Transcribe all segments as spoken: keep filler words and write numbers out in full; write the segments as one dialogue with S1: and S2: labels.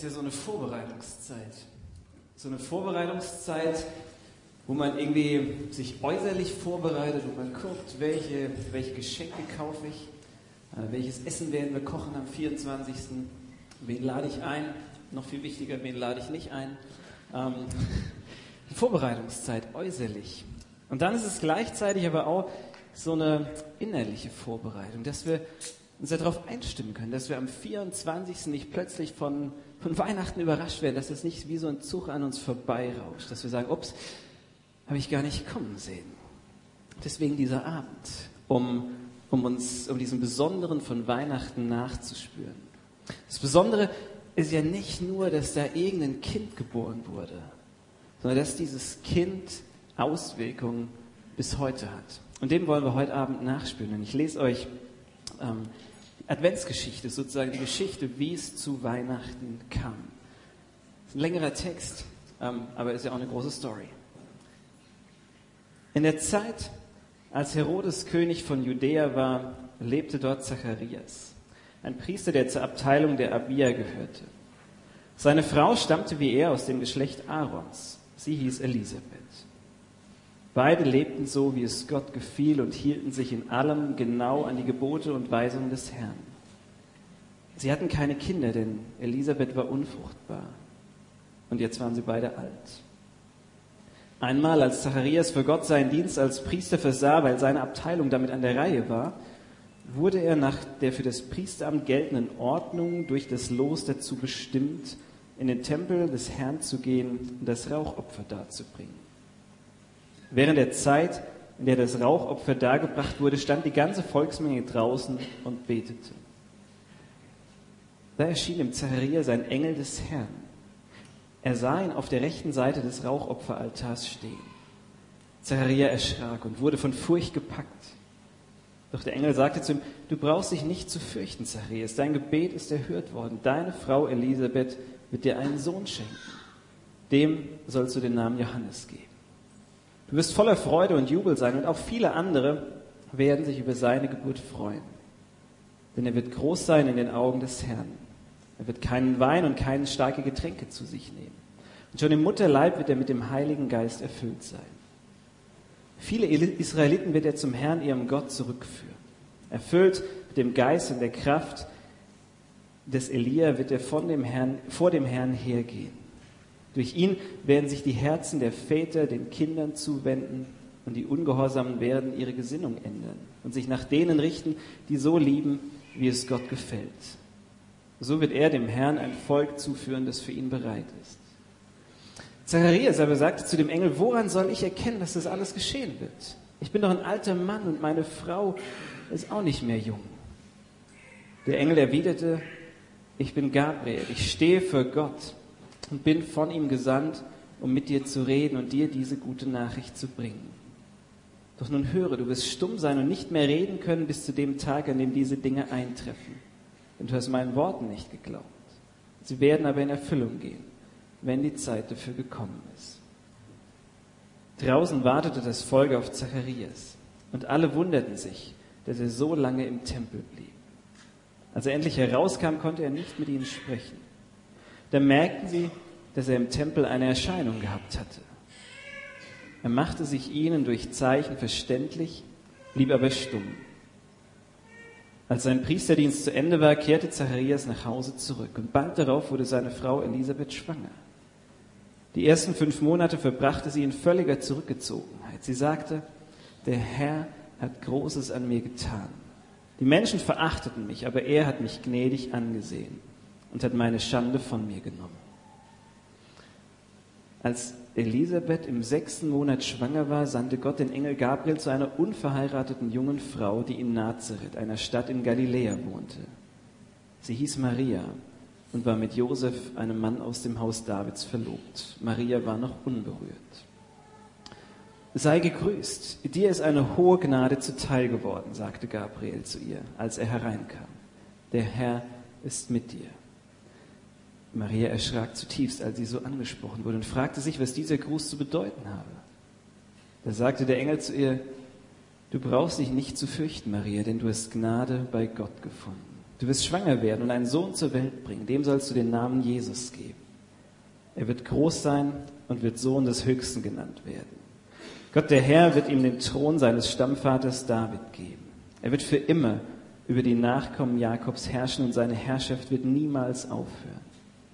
S1: ist ja so eine Vorbereitungszeit. So eine Vorbereitungszeit, wo man irgendwie sich äußerlich vorbereitet und man guckt, welche, welche Geschenke kaufe ich, äh, welches Essen werden wir kochen am vierundzwanzigsten Wen lade ich ein? Noch viel wichtiger, wen lade ich nicht ein? Ähm, Vorbereitungszeit, äußerlich. Und dann ist es gleichzeitig aber auch so eine innerliche Vorbereitung, dass wir uns darauf einstimmen können, dass wir am vierundzwanzigsten nicht plötzlich von, von Weihnachten überrascht werden, dass es nicht wie so ein Zug an uns vorbeirauscht, dass wir sagen, ups, habe ich gar nicht kommen sehen. Deswegen dieser Abend, um, um uns, um diesen Besonderen von Weihnachten nachzuspüren. Das Besondere ist ja nicht nur, dass da irgendein Kind geboren wurde, sondern dass dieses Kind Auswirkungen bis heute hat. Und dem wollen wir heute Abend nachspüren. Und ich lese euch ähm, die Adventsgeschichte, sozusagen die Geschichte, wie es zu Weihnachten kam. Das ist ein längerer Text, ähm, aber ist ja auch eine große Story. In der Zeit, als Herodes König von Judäa war, lebte dort Zacharias, ein Priester, der zur Abteilung der Abia gehörte. Seine Frau stammte wie er aus dem Geschlecht Aarons. Sie hieß Elisabeth. Beide lebten so, wie es Gott gefiel und hielten sich in allem genau an die Gebote und Weisungen des Herrn. Sie hatten keine Kinder, denn Elisabeth war unfruchtbar. Und jetzt waren sie beide alt. Einmal, als Zacharias für Gott seinen Dienst als Priester versah, weil seine Abteilung damit an der Reihe war, wurde er nach der für das Priesteramt geltenden Ordnung durch das Los dazu bestimmt, in den Tempel des Herrn zu gehen und das Rauchopfer darzubringen. Während der Zeit, in der das Rauchopfer dargebracht wurde, stand die ganze Volksmenge draußen und betete. Da erschien dem Zacharias ein Engel des Herrn. Er sah ihn auf der rechten Seite des Rauchopferaltars stehen. Zacharias erschrak und wurde von Furcht gepackt. Doch der Engel sagte zu ihm, du brauchst dich nicht zu fürchten, Zacharias, dein Gebet ist erhört worden. Deine Frau Elisabeth wird dir einen Sohn schenken. Dem sollst du den Namen Johannes geben. Du wirst voller Freude und Jubel sein und auch viele andere werden sich über seine Geburt freuen. Denn er wird groß sein in den Augen des Herrn. Er wird keinen Wein und keine starke Getränke zu sich nehmen. Und schon im Mutterleib wird er mit dem Heiligen Geist erfüllt sein. Viele Israeliten wird er zum Herrn, ihrem Gott, zurückführen. Erfüllt mit dem Geist und der Kraft des Elia wird er von dem Herrn, vor dem Herrn hergehen. Durch ihn werden sich die Herzen der Väter den Kindern zuwenden und die Ungehorsamen werden ihre Gesinnung ändern und sich nach denen richten, die so lieben, wie es Gott gefällt. So wird er dem Herrn ein Volk zuführen, das für ihn bereit ist. Zacharias aber sagte zu dem Engel, woran soll ich erkennen, dass das alles geschehen wird? Ich bin doch ein alter Mann und meine Frau ist auch nicht mehr jung. Der Engel erwiderte, ich bin Gabriel, ich stehe für Gott und bin von ihm gesandt, um mit dir zu reden und dir diese gute Nachricht zu bringen. Doch nun höre, du wirst stumm sein und nicht mehr reden können bis zu dem Tag, an dem diese Dinge eintreffen. Denn du hast meinen Worten nicht geglaubt. Sie werden aber in Erfüllung gehen, wenn die Zeit dafür gekommen ist. Draußen wartete das Volk auf Zacharias und alle wunderten sich, dass er so lange im Tempel blieb. Als er endlich herauskam, konnte er nicht mit ihnen sprechen. Da merkten sie, dass er im Tempel eine Erscheinung gehabt hatte. Er machte sich ihnen durch Zeichen verständlich, blieb aber stumm. Als sein Priesterdienst zu Ende war, kehrte Zacharias nach Hause zurück und bald darauf wurde seine Frau Elisabeth schwanger. Die ersten fünf Monate verbrachte sie in völliger Zurückgezogenheit. Sie sagte, der Herr hat Großes an mir getan. Die Menschen verachteten mich, aber er hat mich gnädig angesehen und hat meine Schande von mir genommen. Als Elisabeth im sechsten Monat schwanger war, sandte Gott den Engel Gabriel zu einer unverheirateten jungen Frau, die in Nazareth, einer Stadt in Galiläa, wohnte. Sie hieß Maria und war mit Josef, einem Mann aus dem Haus Davids, verlobt. Maria war noch unberührt. Sei gegrüßt, dir ist eine hohe Gnade zuteil geworden, sagte Gabriel zu ihr, als er hereinkam. Der Herr ist mit dir. Maria erschrak zutiefst, als sie so angesprochen wurde und fragte sich, was dieser Gruß zu bedeuten habe. Da sagte der Engel zu ihr, du brauchst dich nicht zu fürchten, Maria, denn du hast Gnade bei Gott gefunden. Du wirst schwanger werden und einen Sohn zur Welt bringen. Dem sollst du den Namen Jesus geben. Er wird groß sein und wird Sohn des Höchsten genannt werden. Gott, der Herr, wird ihm den Thron seines Stammvaters David geben. Er wird für immer über die Nachkommen Jakobs herrschen und seine Herrschaft wird niemals aufhören.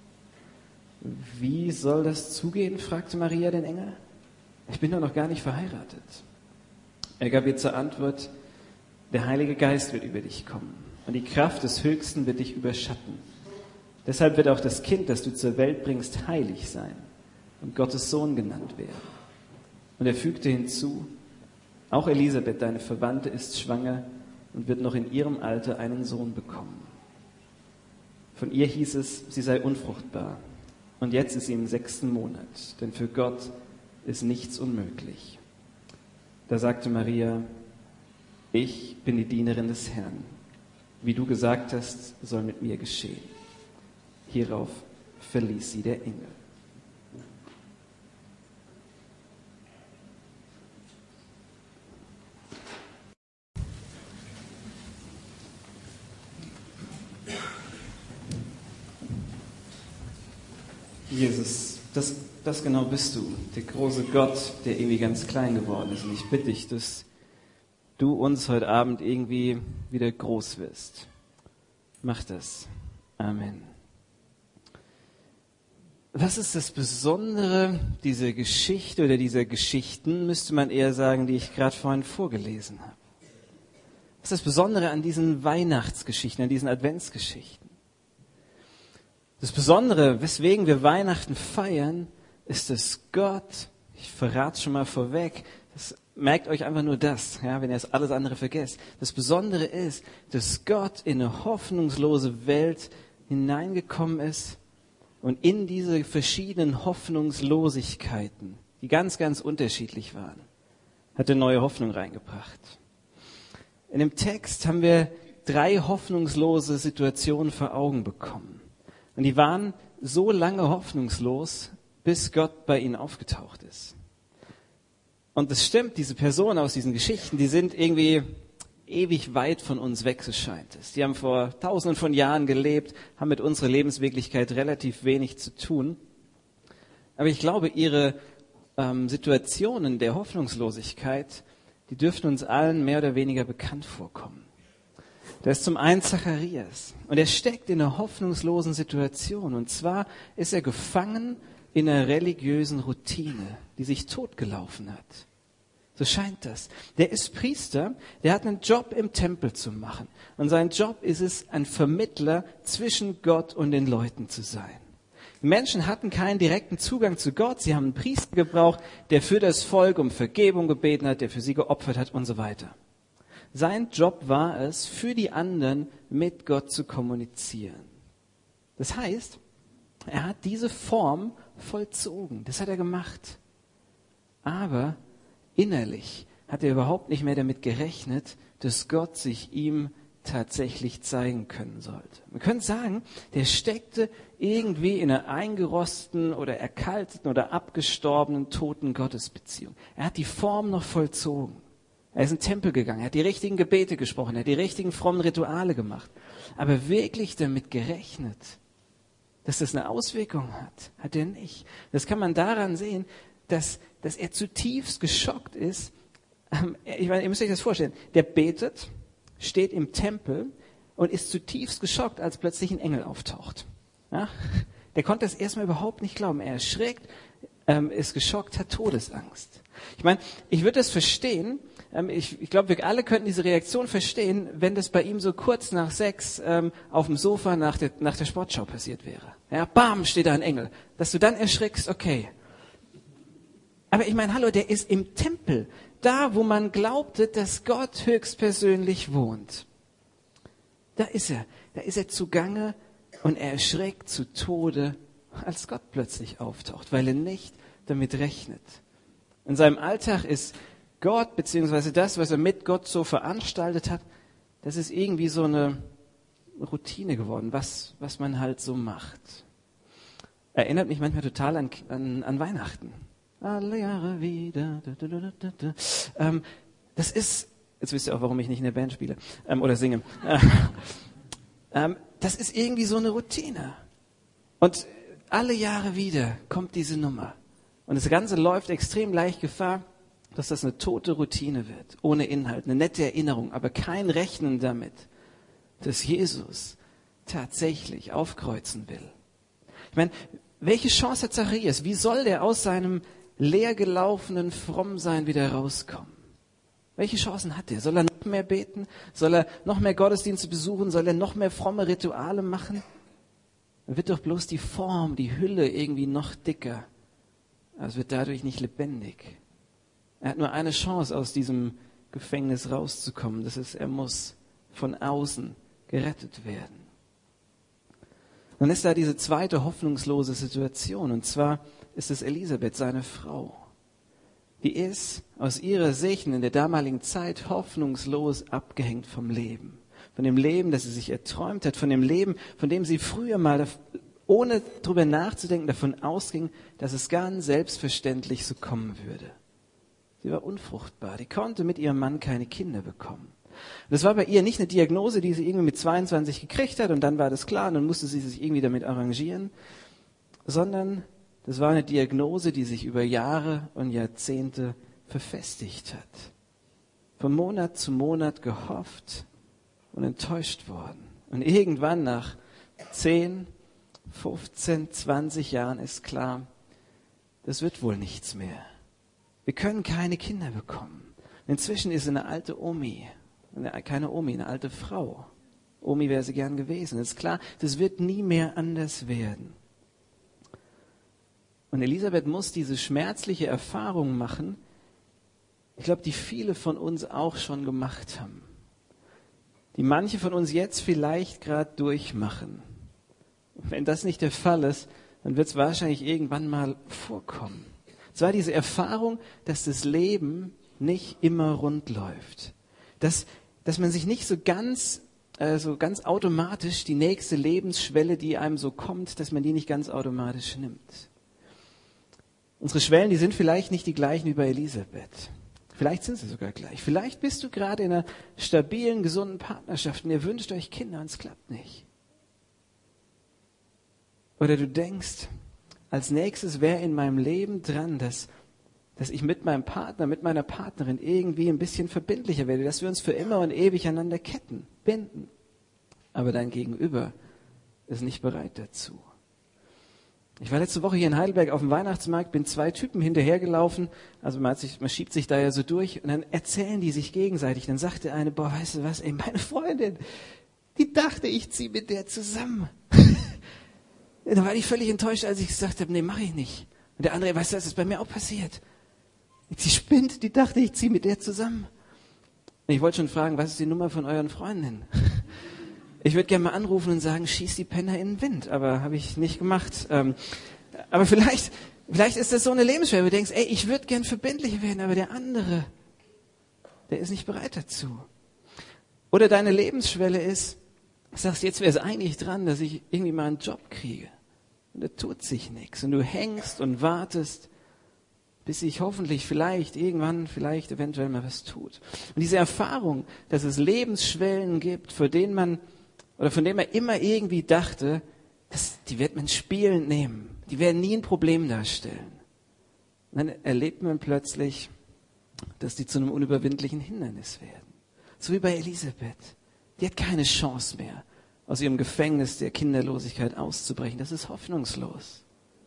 S1: Wie soll das zugehen? Fragte Maria den Engel. Ich bin doch noch gar nicht verheiratet. Er gab ihr zur Antwort, der Heilige Geist wird über dich kommen und die Kraft des Höchsten wird dich überschatten. Deshalb wird auch das Kind, das du zur Welt bringst, heilig sein und Gottes Sohn genannt werden. Und er fügte hinzu, auch Elisabeth, deine Verwandte, ist schwanger und wird noch in ihrem Alter einen Sohn bekommen. Von ihr hieß es, sie sei unfruchtbar. Und jetzt ist sie im sechsten Monat, denn für Gott ist nichts unmöglich. Da sagte Maria, ich bin die Dienerin des Herrn. Wie du gesagt hast, soll mit mir geschehen. Hierauf verließ sie der Engel. Jesus, das, das genau bist du, der große Gott, der irgendwie ganz klein geworden ist. Und ich bitte dich, dass du uns heute Abend irgendwie wieder groß wirst. Mach das. Amen. Was ist das Besondere dieser Geschichte oder dieser Geschichten, müsste man eher sagen, die ich gerade vorhin vorgelesen habe? Was ist das Besondere an diesen Weihnachtsgeschichten, an diesen Adventsgeschichten? Das Besondere, weswegen wir Weihnachten feiern, ist, dass Gott, ich verrate es schon mal vorweg, das, merkt euch einfach nur das, ja, wenn ihr es alles andere vergesst. Das Besondere ist, dass Gott in eine hoffnungslose Welt hineingekommen ist und in diese verschiedenen Hoffnungslosigkeiten, die ganz, ganz unterschiedlich waren, hat er neue Hoffnung reingebracht. In dem Text haben wir drei hoffnungslose Situationen vor Augen bekommen. Und die waren so lange hoffnungslos, bis Gott bei ihnen aufgetaucht ist. Und es stimmt, diese Personen aus diesen Geschichten, die sind irgendwie ewig weit von uns weg, so scheint es. Die haben vor tausenden von Jahren gelebt, haben mit unserer Lebenswirklichkeit relativ wenig zu tun. Aber ich glaube, ihre ähm, Situationen der Hoffnungslosigkeit, die dürften uns allen mehr oder weniger bekannt vorkommen. Da ist zum einen Zacharias und er steckt in einer hoffnungslosen Situation. Und zwar ist er gefangen in einer religiösen Routine, die sich totgelaufen hat. So scheint das. Der ist Priester, der hat einen Job im Tempel zu machen. Und sein Job ist es, ein Vermittler zwischen Gott und den Leuten zu sein. Die Menschen hatten keinen direkten Zugang zu Gott. Sie haben einen Priester gebraucht, der für das Volk um Vergebung gebeten hat, der für sie geopfert hat und so weiter. Sein Job war es, für die anderen mit Gott zu kommunizieren. Das heißt, er hat diese Form vollzogen. Das hat er gemacht. Aber innerlich hat er überhaupt nicht mehr damit gerechnet, dass Gott sich ihm tatsächlich zeigen können sollte. Man könnte sagen, der steckte irgendwie in einer eingerosteten oder erkalteten oder abgestorbenen, toten Gottesbeziehung. Er hat die Form noch vollzogen. Er ist in den Tempel gegangen, er hat die richtigen Gebete gesprochen, er hat die richtigen frommen Rituale gemacht. Aber wirklich damit gerechnet, dass das eine Auswirkung hat, hat er nicht. Das kann man daran sehen, dass, dass er zutiefst geschockt ist. Ich meine, ihr müsst euch das vorstellen. Der betet, steht im Tempel und ist zutiefst geschockt, als plötzlich ein Engel auftaucht. Ja? Der konnte das erstmal überhaupt nicht glauben. Er erschreckt, ähm, ist geschockt, hat Todesangst. Ich meine, ich würde das verstehen. Ähm, ich ich glaube, wir alle könnten diese Reaktion verstehen, wenn das bei ihm so kurz nach sechs ähm, auf dem Sofa nach der, nach der Sportschau passiert wäre. Ja, bam, steht da ein Engel. Dass du dann erschrickst, okay. Aber ich meine, hallo, der ist im Tempel. Da, wo man glaubte, dass Gott höchstpersönlich wohnt. Da ist er. Da ist er zugange und er erschreckt zu Tode, als Gott plötzlich auftaucht, weil er nicht damit rechnet. In seinem Alltag ist Gott, beziehungsweise das, was er mit Gott so veranstaltet hat, das ist irgendwie so eine Routine geworden, was, was man halt so macht. Erinnert mich manchmal total an, an, an Weihnachten. Alle Jahre wieder. Da, da, da, da, da. Ähm, das ist, jetzt wisst ihr auch, warum ich nicht in der Band spiele ähm, oder singe. Ähm, das ist irgendwie so eine Routine. Und alle Jahre wieder kommt diese Nummer. Und das Ganze läuft extrem leicht Gefahr, dass das eine tote Routine wird, ohne Inhalt, eine nette Erinnerung, aber kein Rechnen damit, dass Jesus tatsächlich aufkreuzen will. Ich meine, welche Chance hat Zacharias? Wie soll der aus seinem leergelaufenen Frommsein wieder rauskommen? Welche Chancen hat er? Soll er noch mehr beten? Soll er noch mehr Gottesdienste besuchen? Soll er noch mehr fromme Rituale machen? Dann wird doch bloß die Form, die Hülle irgendwie noch dicker. Aber es wird dadurch nicht lebendig. Er hat nur eine Chance, aus diesem Gefängnis rauszukommen. Das ist, er muss von außen gerettet werden. Dann ist da diese zweite hoffnungslose Situation. Und zwar ist es Elisabeth, seine Frau. Die ist aus ihrer Sicht in der damaligen Zeit hoffnungslos abgehängt vom Leben. Von dem Leben, das sie sich erträumt hat. Von dem Leben, von dem sie früher mal, ohne drüber nachzudenken, davon ausging, dass es ganz selbstverständlich so kommen würde. Sie war unfruchtbar. Die konnte mit ihrem Mann keine Kinder bekommen. Das war bei ihr nicht eine Diagnose, die sie irgendwie mit zweiundzwanzig gekriegt hat und dann war das klar und dann musste sie sich irgendwie damit arrangieren, sondern das war eine Diagnose, die sich über Jahre und Jahrzehnte verfestigt hat. Von Monat zu Monat gehofft und enttäuscht worden. Und irgendwann nach zehn, fünfzehn, zwanzig Jahren ist klar, das wird wohl nichts mehr. Wir können keine Kinder bekommen. Inzwischen ist sie eine alte Omi. Keine Omi, eine alte Frau. Omi wäre sie gern gewesen. Ist klar, das wird nie mehr anders werden. Und Elisabeth muss diese schmerzliche Erfahrung machen, ich glaube, die viele von uns auch schon gemacht haben. Die manche von uns jetzt vielleicht gerade durchmachen. Und wenn das nicht der Fall ist, dann wird es wahrscheinlich irgendwann mal vorkommen. Es war diese Erfahrung, dass das Leben nicht immer rund läuft. Dass, dass man sich nicht so ganz, äh, so ganz automatisch die nächste Lebensschwelle, die einem so kommt, dass man die nicht ganz automatisch nimmt. Unsere Schwellen, die sind vielleicht nicht die gleichen wie bei Elisabeth. Vielleicht sind sie sogar gleich. Vielleicht bist du gerade in einer stabilen, gesunden Partnerschaft und ihr wünscht euch Kinder und es klappt nicht. Oder du denkst, als nächstes wäre in meinem Leben dran, dass, dass ich mit meinem Partner, mit meiner Partnerin irgendwie ein bisschen verbindlicher werde, dass wir uns für immer und ewig aneinander ketten, binden. Aber dein Gegenüber ist nicht bereit dazu. Ich war letzte Woche hier in Heidelberg auf dem Weihnachtsmarkt, bin zwei Typen hinterhergelaufen, also man, hat sich, man schiebt sich da ja so durch und dann erzählen die sich gegenseitig. Dann sagt der eine, boah, weißt du was, ey, meine Freundin, die dachte, ich ziehe mit der zusammen. Da war ich völlig enttäuscht, als ich gesagt habe, nee, mache ich nicht. Und der andere, weißt du, das ist bei mir auch passiert. Die spinnt, die dachte, ich ziehe mit der zusammen. Und ich wollte schon fragen, was ist die Nummer von euren Freundinnen? Ich würde gerne mal anrufen und sagen, schieß die Penner in den Wind, aber habe ich nicht gemacht. Ähm, aber vielleicht, vielleicht ist das so eine Lebensschwelle, wo du denkst, ey, ich würde gern verbindlicher werden, aber der andere, der ist nicht bereit dazu. Oder deine Lebensschwelle ist, du sagst, jetzt wäre es eigentlich dran, dass ich irgendwie mal einen Job kriege. Und da tut sich nichts. Und du hängst und wartest, bis sich hoffentlich vielleicht irgendwann, vielleicht eventuell mal was tut. Und diese Erfahrung, dass es Lebensschwellen gibt, vor denen man, oder von denen man immer irgendwie dachte, das, die wird man spielend nehmen. Die werden nie ein Problem darstellen. Und dann erlebt man plötzlich, dass die zu einem unüberwindlichen Hindernis werden. So wie bei Elisabeth. Die hat keine Chance mehr, aus ihrem Gefängnis der Kinderlosigkeit auszubrechen. Das ist hoffnungslos.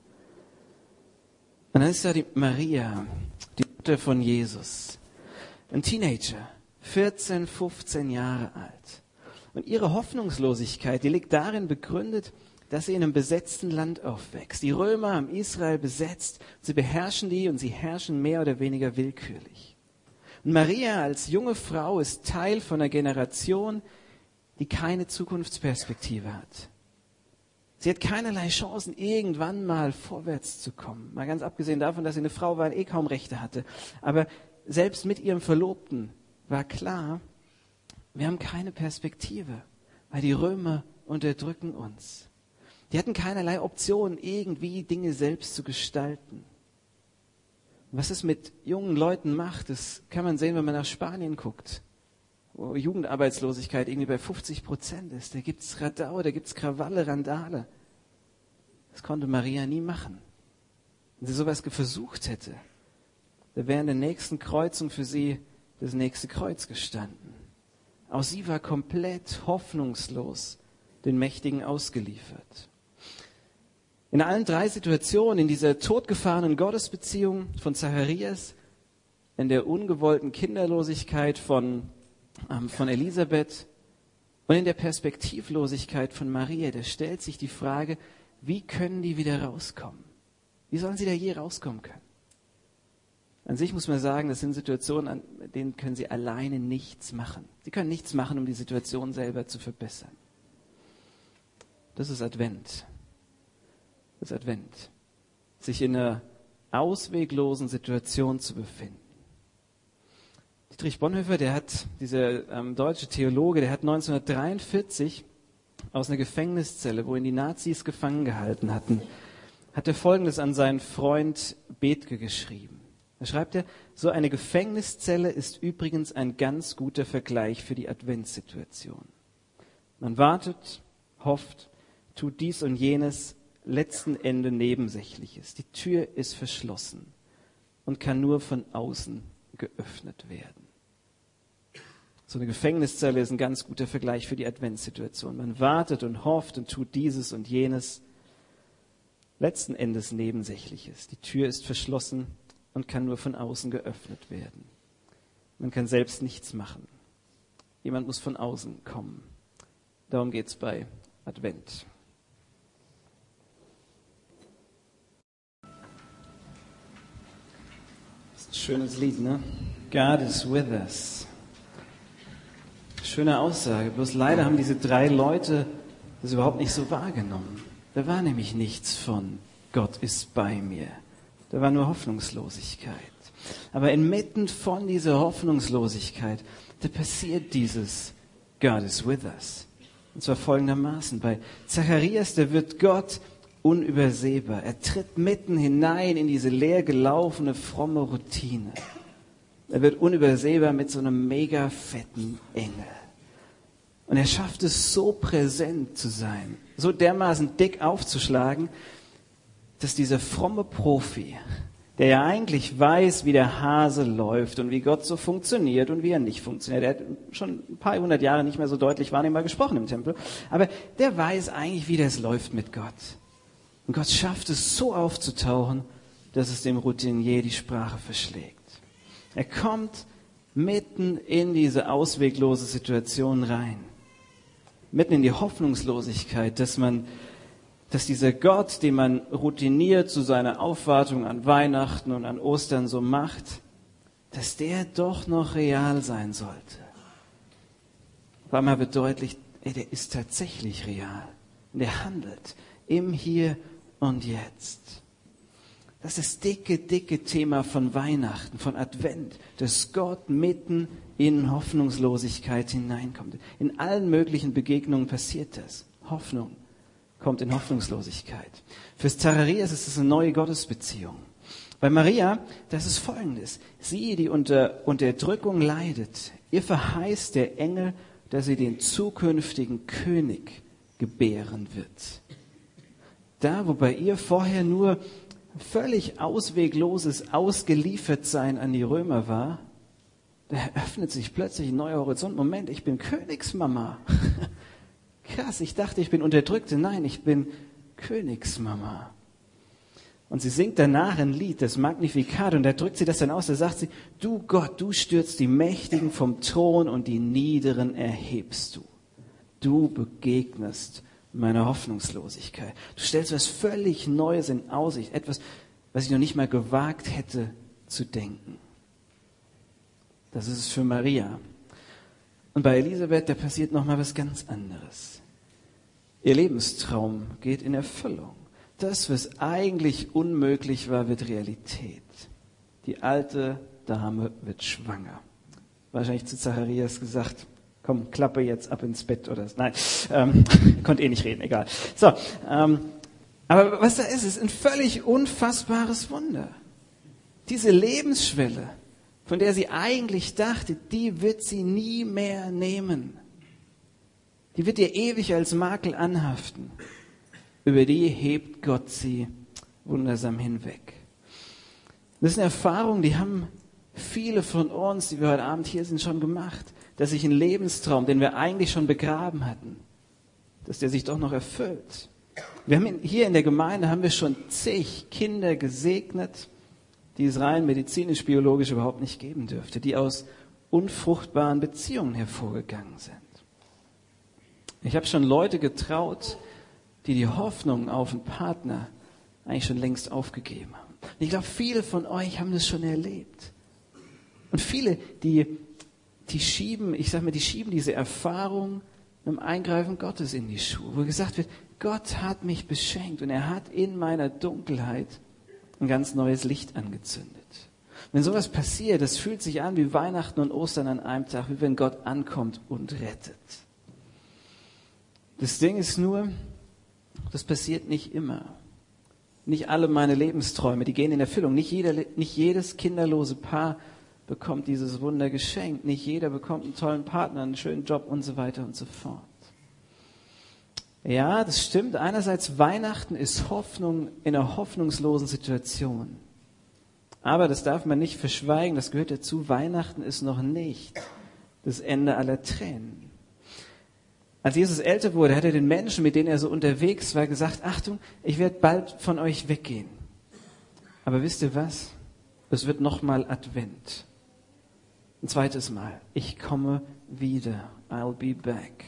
S1: Und dann ist da die Maria, die Mutter von Jesus. Ein Teenager, vierzehn, fünfzehn Jahre alt. Und ihre Hoffnungslosigkeit, die liegt darin begründet, dass sie in einem besetzten Land aufwächst. Die Römer haben Israel besetzt, sie beherrschen die und sie herrschen mehr oder weniger willkürlich. Und Maria als junge Frau ist Teil von einer Generation, die keine Zukunftsperspektive hat. Sie hat keinerlei Chancen, irgendwann mal vorwärts zu kommen. Mal ganz abgesehen davon, dass sie eine Frau war und eh kaum Rechte hatte. Aber selbst mit ihrem Verlobten war klar, wir haben keine Perspektive, weil die Römer unterdrücken uns. Die hatten keinerlei Optionen, irgendwie Dinge selbst zu gestalten. Und was es mit jungen Leuten macht, das kann man sehen, wenn man nach Spanien guckt. wo Jugendarbeitslosigkeit irgendwie bei fünfzig Prozent ist. Da gibt's Radau, da gibt's Krawalle, Randale. Das konnte Maria nie machen. Wenn sie sowas versucht hätte, da wäre in der nächsten Kreuzung für sie das nächste Kreuz gestanden. Auch sie war komplett hoffnungslos den Mächtigen ausgeliefert. In allen drei Situationen, in dieser totgefahrenen Gottesbeziehung von Zacharias, in der ungewollten Kinderlosigkeit von, ähm, von Elisabeth und in der Perspektivlosigkeit von Maria, da stellt sich die Frage, wie können die wieder rauskommen? Wie sollen sie da je rauskommen können? An sich muss man sagen, das sind Situationen, an denen können sie alleine nichts machen. Sie können nichts machen, um die Situation selber zu verbessern. Das ist Advent. Das ist Advent. Sich in einer ausweglosen Situation zu befinden. Dietrich Bonhoeffer, der hat, dieser ähm, deutsche Theologe, der hat neunzehnhundertdreiundvierzig aus einer Gefängniszelle, wo ihn die Nazis gefangen gehalten hatten, hat er Folgendes an seinen Freund Bethge geschrieben. Da schreibt er, so eine Gefängniszelle ist übrigens ein ganz guter Vergleich für die Adventssituation. Man wartet, hofft, tut dies und jenes, letzten Ende Nebensächliches. Die Tür ist verschlossen und kann nur von außen geöffnet werden. So eine Gefängniszelle ist ein ganz guter Vergleich für die Adventssituation. Man wartet und hofft und tut dieses und jenes, letzten Endes Nebensächliches. Die Tür ist verschlossen und kann nur von außen geöffnet werden. Man kann selbst nichts machen. Jemand muss von außen kommen. Darum geht es bei Advent. Das ist ein schönes Lied, ne? God is with us. Schöne Aussage. Bloß leider haben diese drei Leute das überhaupt nicht so wahrgenommen. Da war nämlich nichts von Gott ist bei mir. Da war nur Hoffnungslosigkeit. Aber inmitten von dieser Hoffnungslosigkeit, da passiert dieses God is with us. Und zwar folgendermaßen. Bei Zacharias, da wird Gott unübersehbar. Er tritt mitten hinein in diese leer gelaufene, fromme Routine. Er wird unübersehbar mit so einem mega fetten Engel. Und er schafft es so präsent zu sein, so dermaßen dick aufzuschlagen, dass dieser fromme Profi, der ja eigentlich weiß, wie der Hase läuft und wie Gott so funktioniert und wie er nicht funktioniert. Er hat schon ein paar hundert Jahre nicht mehr so deutlich wahrnehmbar gesprochen im Tempel. Aber der weiß eigentlich, wie das läuft mit Gott. Und Gott schafft es so aufzutauchen, dass es dem Routinier die Sprache verschlägt. Er kommt mitten in diese ausweglose Situation rein. Mitten in die Hoffnungslosigkeit, dass man dass dieser Gott, den man routiniert zu seiner Aufwartung an Weihnachten und an Ostern so macht, dass der doch noch real sein sollte. Auf einmal wird deutlich, ey, der ist tatsächlich real. Und der handelt im Hier und Jetzt. Das ist das dicke, dicke Thema von Weihnachten, von Advent, dass Gott mitten in Hoffnungslosigkeit hineinkommt. In allen möglichen Begegnungen passiert das. Hoffnung kommt in Hoffnungslosigkeit. Fürs Zacharias ist es eine neue Gottesbeziehung. Bei Maria, das ist Folgendes. Sie, die unter Unterdrückung leidet, ihr verheißt der Engel, dass sie den zukünftigen König gebären wird. Da, wo bei ihr vorher nur völlig auswegloses Ausgeliefertsein an die Römer war, da eröffnet sich plötzlich ein neuer Horizont. Moment, ich bin Königsmama. Krass, ich dachte, ich bin Unterdrückte. Nein, ich bin Königsmama. Und sie singt danach ein Lied, das Magnificat, und da drückt sie das dann aus, da sagt sie, du Gott, du stürzt die Mächtigen vom Thron und die Niederen erhebst du. Du begegnest meiner Hoffnungslosigkeit. Du stellst was völlig Neues in Aussicht, etwas, was ich noch nicht mal gewagt hätte zu denken. Das ist es für Maria. Und bei Elisabeth, da passiert noch mal was ganz anderes. Ihr Lebenstraum geht in Erfüllung. Das, was eigentlich unmöglich war, wird Realität. Die alte Dame wird schwanger. Wahrscheinlich zu Zacharias gesagt, komm, klappe jetzt ab ins Bett oder so. Nein, ähm, konnte eh nicht reden, egal. So, ähm, aber was da ist, ist ein völlig unfassbares Wunder. Diese Lebensschwelle, von der sie eigentlich dachte, die wird sie nie mehr nehmen. Die wird ihr ewig als Makel anhaften. Über die hebt Gott sie wundersam hinweg. Das ist eine Erfahrung, die haben viele von uns, die wir heute Abend hier sind, schon gemacht, dass sich ein Lebenstraum, den wir eigentlich schon begraben hatten, dass der sich doch noch erfüllt. Wir haben hier in der Gemeinde haben wir schon zig Kinder gesegnet, die es rein medizinisch-biologisch überhaupt nicht geben dürfte, die aus unfruchtbaren Beziehungen hervorgegangen sind. Ich habe schon Leute getraut, die die Hoffnung auf einen Partner eigentlich schon längst aufgegeben haben. Und ich glaube, viele von euch haben das schon erlebt. Und viele, die, die schieben, ich sage mal, die schieben diese Erfahrung einem Eingreifen Gottes in die Schuhe, wo gesagt wird, Gott hat mich beschenkt und er hat in meiner Dunkelheit ein ganz neues Licht angezündet. Wenn sowas passiert, das fühlt sich an wie Weihnachten und Ostern an einem Tag, wie wenn Gott ankommt und rettet. Das Ding ist nur, das passiert nicht immer. Nicht alle meine Lebensträume, die gehen in Erfüllung. Nicht, jeder, nicht jedes kinderlose Paar bekommt dieses Wunder geschenkt. Nicht jeder bekommt einen tollen Partner, einen schönen Job und so weiter und so fort. Ja, das stimmt. Einerseits, Weihnachten ist Hoffnung in einer hoffnungslosen Situation. Aber das darf man nicht verschweigen, das gehört dazu. Weihnachten ist noch nicht das Ende aller Tränen. Als Jesus älter wurde, hat er den Menschen, mit denen er so unterwegs war, gesagt, Achtung, ich werde bald von euch weggehen. Aber wisst ihr was? Es wird nochmal Advent. Ein zweites Mal. Ich komme wieder. I'll be back.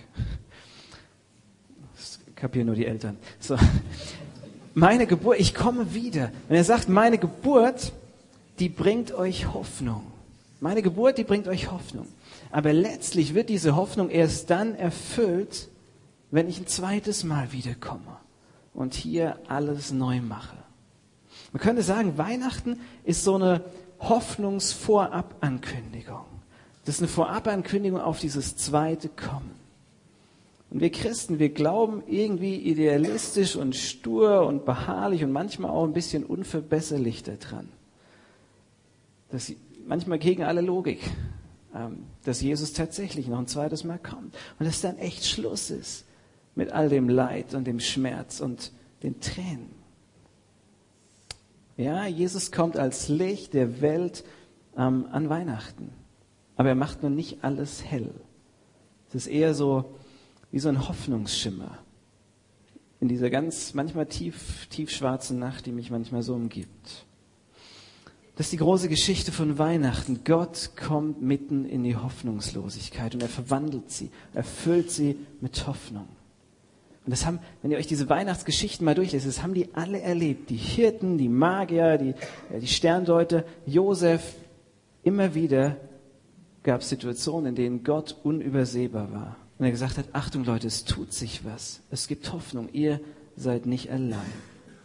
S1: Das kapieren nur die Eltern. So. Meine Geburt, ich komme wieder. Wenn er sagt, meine Geburt, die bringt euch Hoffnung. Meine Geburt, die bringt euch Hoffnung. Aber letztlich wird diese Hoffnung erst dann erfüllt, wenn ich ein zweites Mal wiederkomme und hier alles neu mache. Man könnte sagen, Weihnachten ist so eine Hoffnungsvorabankündigung. Das ist eine Vorabankündigung auf dieses zweite Kommen. Und wir Christen, wir glauben irgendwie idealistisch und stur und beharrlich und manchmal auch ein bisschen unverbesserlich daran. Das manchmal gegen alle Logik, dass Jesus tatsächlich noch ein zweites Mal kommt und dass dann echt Schluss ist mit all dem Leid und dem Schmerz und den Tränen. Ja, Jesus kommt als Licht der Welt ähm, an Weihnachten, aber er macht noch nicht alles hell. Es ist eher so wie so ein Hoffnungsschimmer in dieser ganz manchmal tief, tiefschwarzen Nacht, die mich manchmal so umgibt. Das ist die große Geschichte von Weihnachten. Gott kommt mitten in die Hoffnungslosigkeit und er verwandelt sie, erfüllt sie mit Hoffnung. Und das haben, wenn ihr euch diese Weihnachtsgeschichten mal durchlest, das haben die alle erlebt. Die Hirten, die Magier, die, die Sterndeuter, Josef. Immer wieder gab es Situationen, in denen Gott unübersehbar war. Und er gesagt hat, Achtung Leute, es tut sich was. Es gibt Hoffnung, ihr seid nicht allein.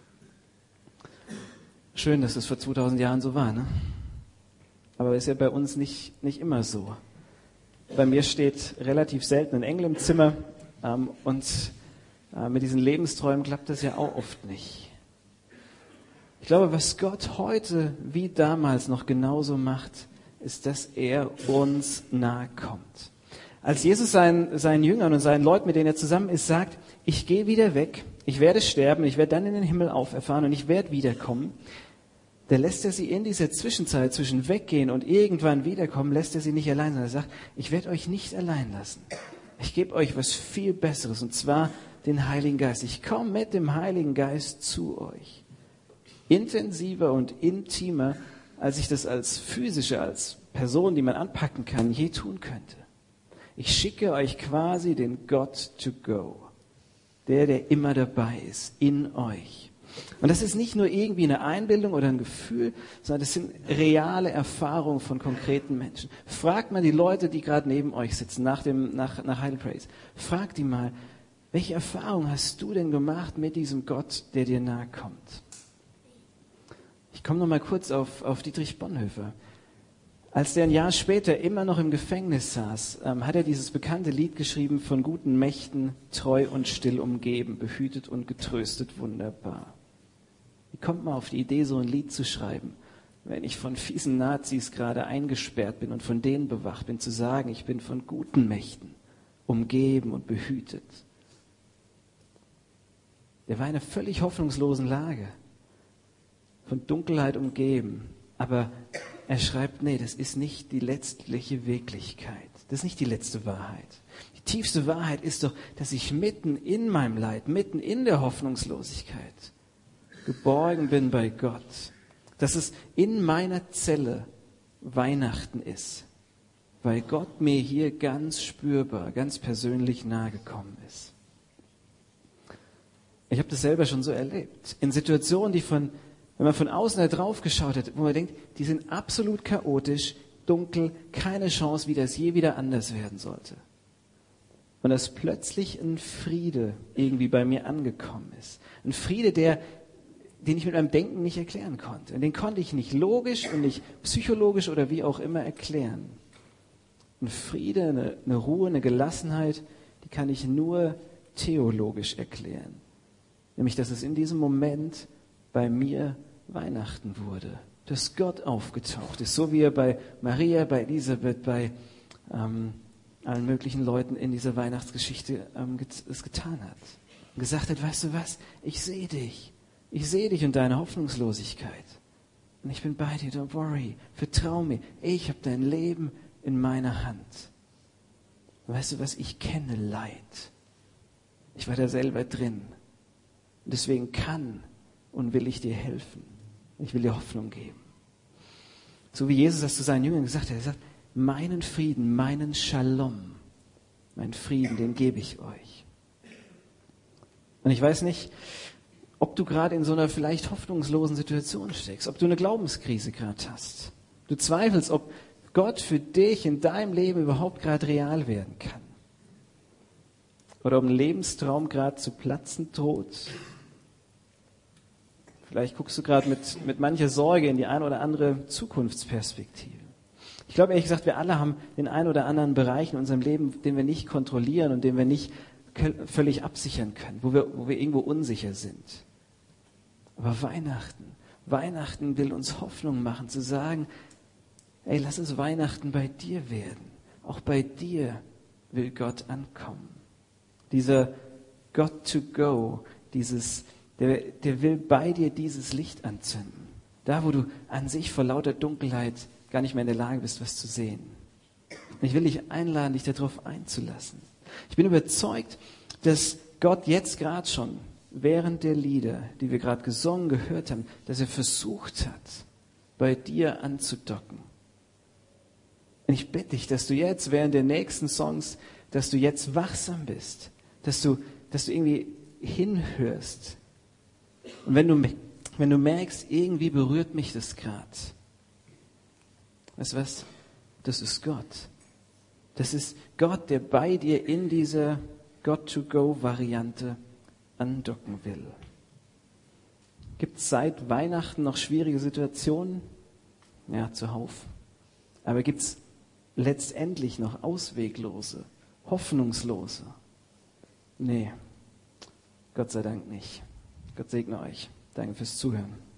S1: Schön, dass es vor zweitausend Jahren so war, ne? Aber ist ja bei uns nicht, nicht immer so. Bei mir steht relativ selten ein Engel im Zimmer ähm, und äh, mit diesen Lebensträumen klappt das ja auch oft nicht. Ich glaube, was Gott heute wie damals noch genauso macht, ist, dass er uns nahe kommt. Als Jesus seinen, seinen Jüngern und seinen Leuten, mit denen er zusammen ist, sagt, ich gehe wieder weg, ich werde sterben, ich werde dann in den Himmel auferfahren und ich werde wiederkommen, da lässt er sie in dieser Zwischenzeit zwischen weggehen und irgendwann wiederkommen, lässt er sie nicht allein, sondern er sagt, ich werde euch nicht allein lassen. Ich gebe euch was viel Besseres, und zwar den Heiligen Geist. Ich komme mit dem Heiligen Geist zu euch. Intensiver und intimer, als ich das als physische, als Person, die man anpacken kann, je tun könnte. Ich schicke euch quasi den God to go. Der, der immer dabei ist, in euch. Und das ist nicht nur irgendwie eine Einbildung oder ein Gefühl, sondern das sind reale Erfahrungen von konkreten Menschen. Fragt mal die Leute, die gerade neben euch sitzen, nach dem, nach, nach Heil Praise. Fragt die mal, welche Erfahrung hast du denn gemacht mit diesem Gott, der dir nahe kommt? Ich komme noch mal kurz auf, auf Dietrich Bonhoeffer. Als der ein Jahr später immer noch im Gefängnis saß, ähm, hat er dieses bekannte Lied geschrieben, von guten Mächten, treu und still umgeben, behütet und getröstet, wunderbar. Wie kommt man auf die Idee, so ein Lied zu schreiben, wenn ich von fiesen Nazis gerade eingesperrt bin und von denen bewacht bin, zu sagen, ich bin von guten Mächten umgeben und behütet. Er war in einer völlig hoffnungslosen Lage, von Dunkelheit umgeben. Aber er schreibt, nee, das ist nicht die letztliche Wirklichkeit. Das ist nicht die letzte Wahrheit. Die tiefste Wahrheit ist doch, dass ich mitten in meinem Leid, mitten in der Hoffnungslosigkeit geborgen bin bei Gott. Dass es in meiner Zelle Weihnachten ist, weil Gott mir hier ganz spürbar, ganz persönlich nahe gekommen ist. Ich habe das selber schon so erlebt. In Situationen, die von, wenn man von außen da drauf geschaut hat, wo man denkt, die sind absolut chaotisch, dunkel, keine Chance, wie das je wieder anders werden sollte. Und dass plötzlich ein Friede irgendwie bei mir angekommen ist. Ein Friede, der, den ich mit meinem Denken nicht erklären konnte. Und den konnte ich nicht logisch und nicht psychologisch oder wie auch immer erklären. Ein Friede, eine, eine Ruhe, eine Gelassenheit, die kann ich nur theologisch erklären. Nämlich, dass es in diesem Moment bei mir Weihnachten wurde. Dass Gott aufgetaucht ist, so wie er bei Maria, bei Elisabeth, bei ähm, allen möglichen Leuten in dieser Weihnachtsgeschichte ähm, get- es getan hat. Und gesagt hat, weißt du was, ich sehe dich. Ich sehe dich und deine Hoffnungslosigkeit. Und ich bin bei dir, don't worry, vertrau mir. Ich habe dein Leben in meiner Hand. Und weißt du was, ich kenne Leid. Ich war da selber drin. Und deswegen kann und will ich dir helfen. Ich will dir Hoffnung geben. So wie Jesus das zu seinen Jüngern gesagt hat. Er sagt, meinen Frieden, meinen Shalom, meinen Frieden, den gebe ich euch. Und ich weiß nicht, ob du gerade in so einer vielleicht hoffnungslosen Situation steckst, ob du eine Glaubenskrise gerade hast. Du zweifelst, ob Gott für dich in deinem Leben überhaupt gerade real werden kann. Oder ob ein Lebenstraum gerade zu platzen droht. Vielleicht guckst du gerade mit, mit mancher Sorge in die eine oder andere Zukunftsperspektive. Ich glaube, ehrlich gesagt, wir alle haben den einen oder anderen Bereich in unserem Leben, den wir nicht kontrollieren und den wir nicht völlig absichern können, wo wir, wo wir irgendwo unsicher sind. Aber Weihnachten, Weihnachten will uns Hoffnung machen, zu sagen, ey, lass es Weihnachten bei dir werden. Auch bei dir will Gott ankommen. Dieser God to go, dieses Der, der will bei dir dieses Licht anzünden. Da, wo du an sich vor lauter Dunkelheit gar nicht mehr in der Lage bist, was zu sehen. Und ich will dich einladen, dich darauf einzulassen. Ich bin überzeugt, dass Gott jetzt gerade schon, während der Lieder, die wir gerade gesungen, gehört haben, dass er versucht hat, bei dir anzudocken. Und ich bitte dich, dass du jetzt, während der nächsten Songs, dass du jetzt wachsam bist. Dass du, dass du irgendwie hinhörst. Und wenn du, wenn du merkst, irgendwie berührt mich das gerade. Weißt du was? Das ist Gott. Das ist Gott, der bei dir in dieser God-to-go-Variante andocken will. Gibt es seit Weihnachten noch schwierige Situationen? Ja, zuhauf. Aber gibt es letztendlich noch ausweglose, hoffnungslose? Nee, Gott sei Dank nicht. Gott segne euch. Danke fürs Zuhören.